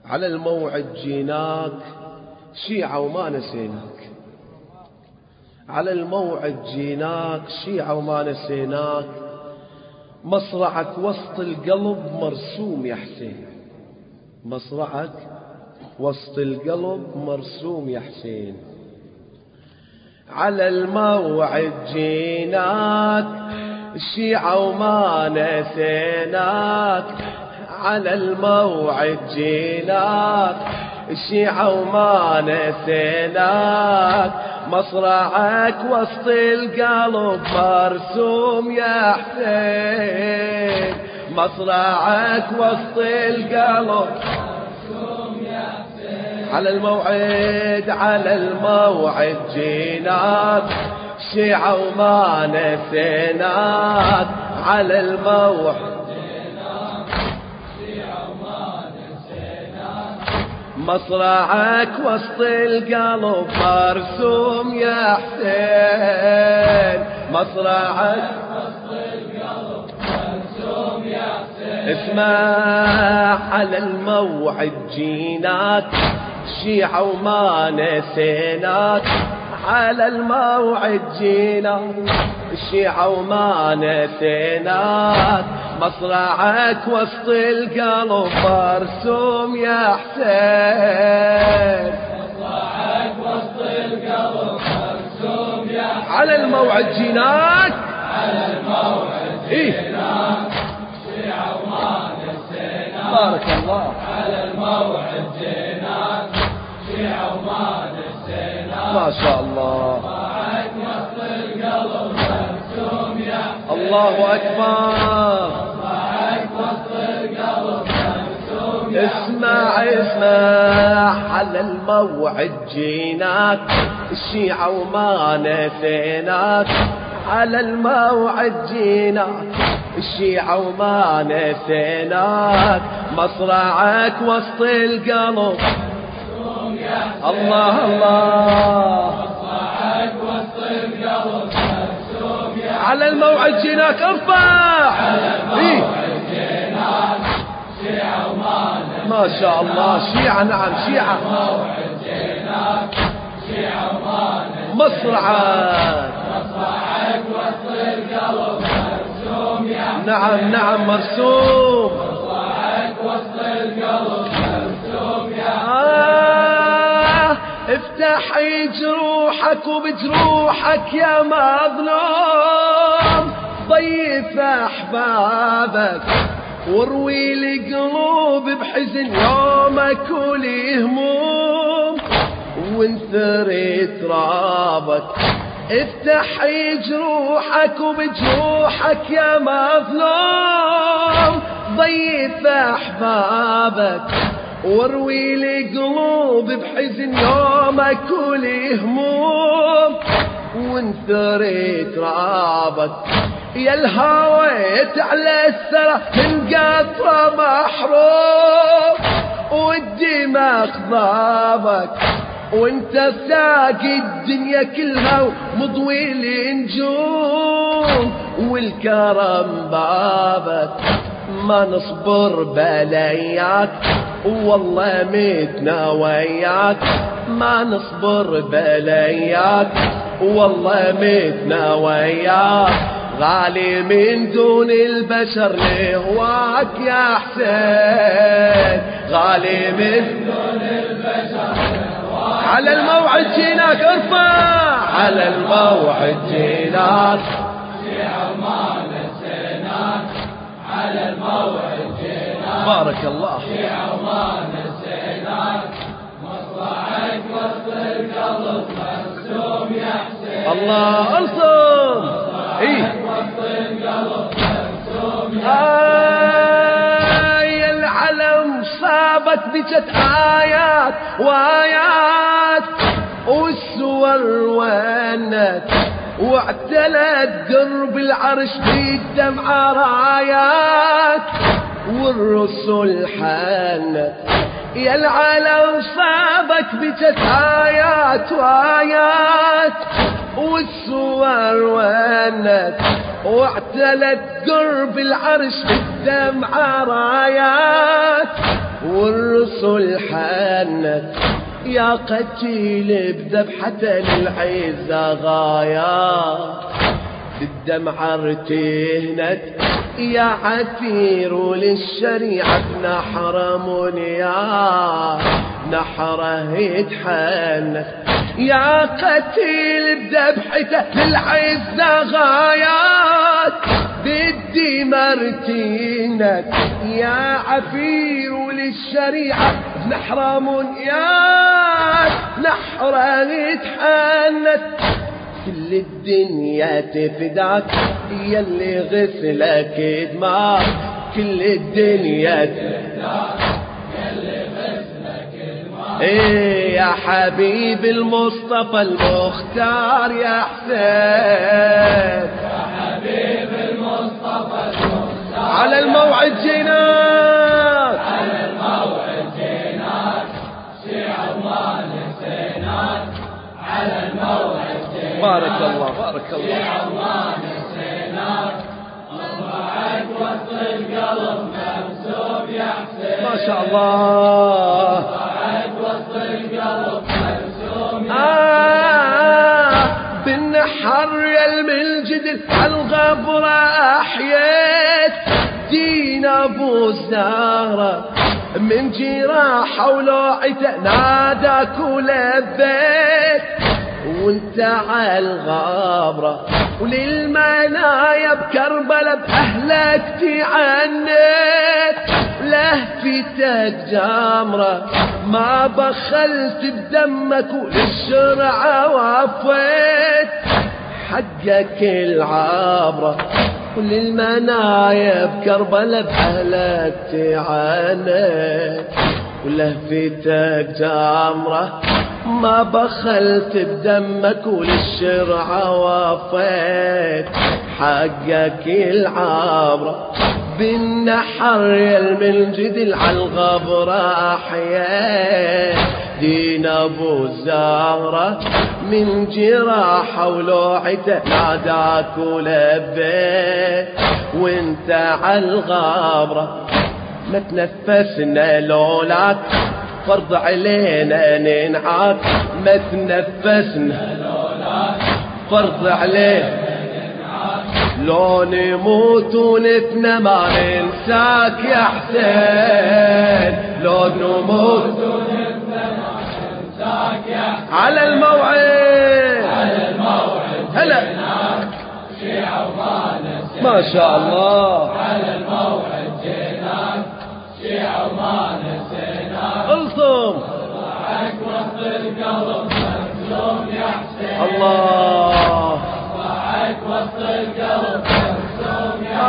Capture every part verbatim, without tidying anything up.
على الموعد جيناك شيعة وما نسيناك، على الموعد جيناك شيعة وما نسيناك، مصرعك وسط القلب مرسوم يا حسين، مصرعك وسط القلب مرسوم يا حسين. على الموعد جيناك الشيعة وما نسيناك، على الموعد جيناك الشيعة وما نسيناك، مصرعك وسط القلب مرسوم يا حسين، مصرعك وسط القلب مرسوم يا حسين. على الموعد على الموعد جيناك شيعة وما نسيناك، على الموعد مصرعك وسط القلب مرسوم يا حسين، مصرعك وسط القلب مرسوم يا حسين. اسمع على الموعد جيناك شيعة وما نسيناك، على الموعد جيناك الشيعة وما نسيناك، مصرعك وسط القلب مرسوم يا حسين، مصرعك وسط القلب مرسوم يا حسين. على الموعد جيناك على الموعد جيناك شيعة وما نسيناك، بارك الله. على الموعد جيناك شيعة وما نسيناك، ما شاء الله. مصرعك وسط القلب مرسوم يا حسين، الله أكبر. اسمع اسمع على الموعد جيناك الشيعة وما نسيناك، على الموعد جيناك الشيعة وما نسيناك، مصرعك وسط القلب الله الله، مصرعك وسط القلب على الموعد جيناك. ارفع على الموعد جيناك شيعة وما نسيناك، ما شاء الله. شيعة نعم شيعة، موعد جيناك شيعة وما نسيناك، مصرعك مصرعك وسط القلب مرسوم يا نعم نعم مرسوم، مصرعك وسط القلب مرسوم يا آه افتحي جروحك وبجروحك يا مظلوم، ضيف احبابك واروي القلوب بحزن يومك ولهموم، وانثري ترابك. افتحي جروحك وبجروحك يا مظلوم، ضيف احبابك واروي القلوب بحزن يومك ولهموم، وانثري ترابك. يا الهويت على الثرى من قطرة محروم، والدماغ ضابك وانت ساقي الدنيا كلها ومضوي النجوم، والكرم بابك. ما نصبر بلاياك والله متنا وياك، ما نصبر بلاياك والله متنا وياك، غالي من دون البشر لهواك يا حسين، غالي من دون البشر لهواك. على الموعد جيناك ارفع على الموعد جيناك شيعة وما نسيناك، على الموعد جيناك بارك الله. شيعة وما نسيناك، مصرعك وسط القلب مرسوم يا حسين، الله ارسم. ايه آي العلم صابت بجت آيات وآيات، والسور ونت واعتلت درب العرش بالدمع رايات، والرسل حنت. يا العلم صابك بجت آيات وآيات، والسور ونت واعتلت قرب العرش بالدمع رايات، والرسل حنت يا قتيل بذبحة للعزة غايات بالدمعة ارتهنت يا عثير وللشريعة نحر منيات نحره يتحنت يا قتيل بذبحته للعزة غايات بدي مرتينك يا عفير وللشريعة نحر منيات نحره يتحنت كل الدنيا تفداك يلي غسلك دماغ كل الدنيا تفداك يلي غسلك دماغ ايه يا حبيب المصطفى المختار يا حسين يا حبيب المصطفى المختار على الموعد جيناك على الموعد جيناك شيع الله نسيناك على الموعد بارك الله بارك الله يا الله نسيناك وضعك وسط القلب مرسوم يا حسين ما شاء الله وضعك وسط القلب مرسوم يا آه بالنحر يا المنجد عالغبرة أحييت دين أبو الزهرة من جراح ولوعته ناداك ولبيت وانت عالغابرة وللمنايا بكربلة بأهلك تعنيت لهفتك جامرة ما بخلت بدمك وللشرع وفيت حقك العابرة وللمنايا بكربلة بأهلك تعنيت ولهفتك جامرة ما بخلت بدمك وللشرع وفيت حقك العابرة بالنحر يا المنجد عالغبرة أحييت دين أبو الزهرة من جراح ولوعته ناداك ولبيت وانت عالغبرة ما تنفسنا لولاك فرض علينا ننعاك ما تنفسنا لولاك فرض علينا ننعاك لو نموت ونفنى ما ننساك يا حسين لو نموت ونفنى ما ننساك يا حسين على الموعد على الموعد هلا شيعة وما نسيناك ما شاء الله على الموعد جيناك شيعة وما نسيناك الطم وضعك وسط القلب مرسوم يا حسين الله وضعك وسط القلب مرسوم يا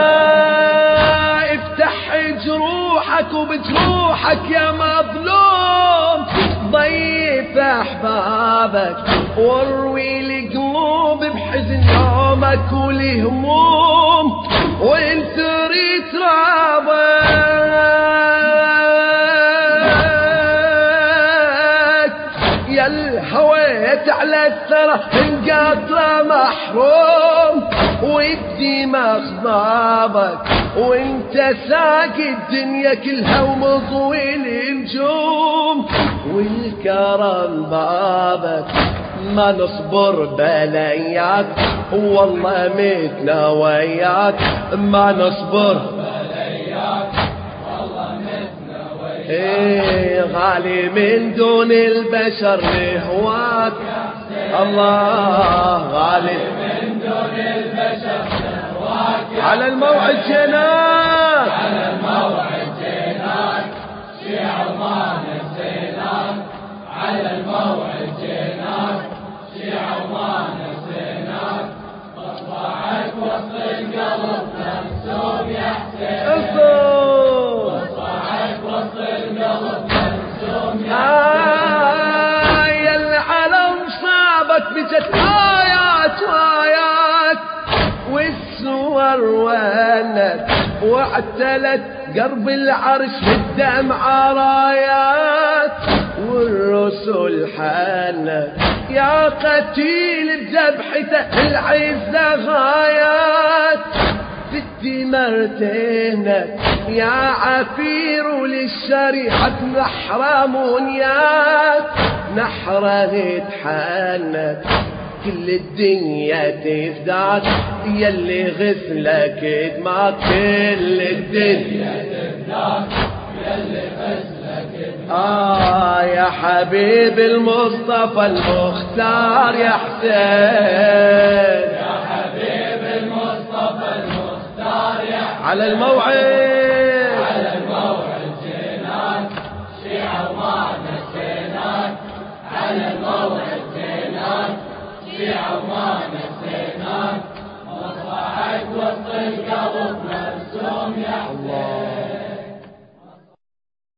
حسين افتح جروحك وبجروحك يا مظلوم ضيف احبابك واروي القلوب بحزن يومك والهموم وانت ريت رابك يا الهويت على الثرى انقطع محروم والدماغ ضابك وانت ساقي الدنيا كلها ومضوي النجوم والكرم بابك ما نصبر بلاياك والله متنا وياك ما نصبر بلاياك والله متنا وياك ايه غالي من دون البشر نهواك الله غالي من دون البشر نهواك على الموعد جيناك على الموعد جيناك شيعة ما نسيناك على الموعد جيناك شيعة وما نسيناك مصباحك وسط القلب مرسوم يا حسين مصباحك وسط القلب مرسوم يا حسين يا العلم صابت بجت آيات وآيات والسور ونت واعتلت قرب العرش بالدمع رايات والرسل حنت يا قتيل بذبحته العزة غايات دمرتنا يا عفير للشريعة محرمون ياك نحره يتحنك كل الدنيا تفداك يلي غسلك دماك كل الدنيا تفداك يلي غسلك دماك آه يا حبيب المصطفى المختار يا حسين يا حبيب المصطفى المختار يا حسين على الموعد على الموعد جيناك شيعة وما نسيناك على الموعد جيناك شيعة وما نسيناك مصباحك وسط القلب مرسوم يا حسين